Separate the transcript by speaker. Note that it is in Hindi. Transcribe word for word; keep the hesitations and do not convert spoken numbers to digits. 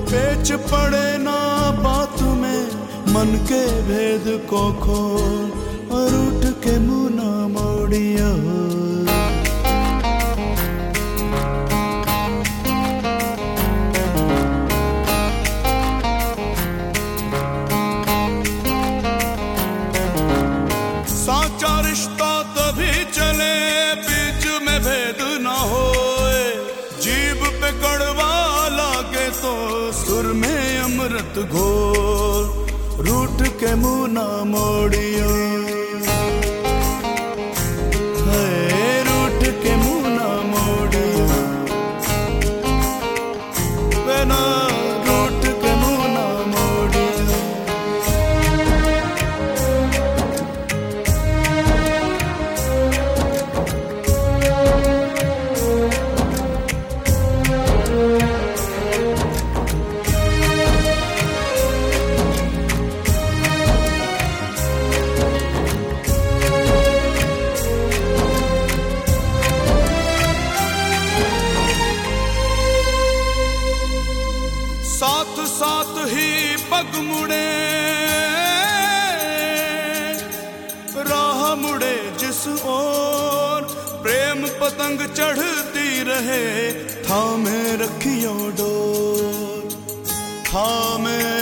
Speaker 1: पेच पड़े ना बात में, मन के भेद को खोल और उठ के मुंह ना मोड़ियो। साचा रिश्ता तभी चले बीच में भेद ना होए, जीभ पे कड़वा लागे तो सुर में अमृत घोल, रूठ के मुंह ना मोड़ियो। है रूठ के मुंह ना मोड़ियो, वे ना रूठ के मुंह ना मोड़ियो। साथ साथ ही पग मुड़े, राह मुड़े जिस ओर, प्रेम पतंग चढ़ती रहे, थामे रखियो डोर, थामे